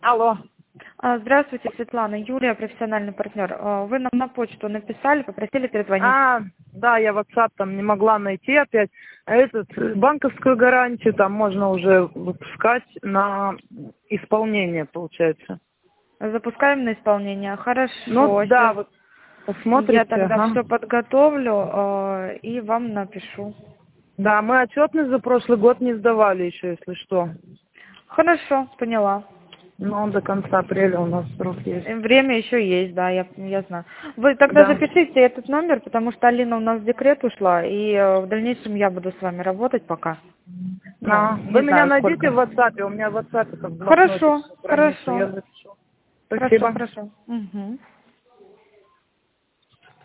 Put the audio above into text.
Алло. Здравствуйте, Светлана. Юлия, профессиональный партнер. Вы нам на почту написали, попросили перезвонить. Да, я WhatsApp там не могла найти опять. Банковскую гарантию там можно уже выпускать на исполнение, получается. Запускаем на исполнение. Хорошо. Ну да, вот посмотрите. Я тогда все подготовлю и вам напишу. Да, мы отчетность за прошлый год не сдавали еще, если что. Хорошо, поняла. Но до конца апреля у нас срок есть. Время еще есть, да, я знаю. Вы тогда запишите этот номер, потому что Алина у нас в декрет ушла, и в дальнейшем я буду с вами работать пока. Вы меня найдите в WhatsApp, у меня в WhatsApp как Хорошо, страница, я запишу. Спасибо. Хорошо. Угу.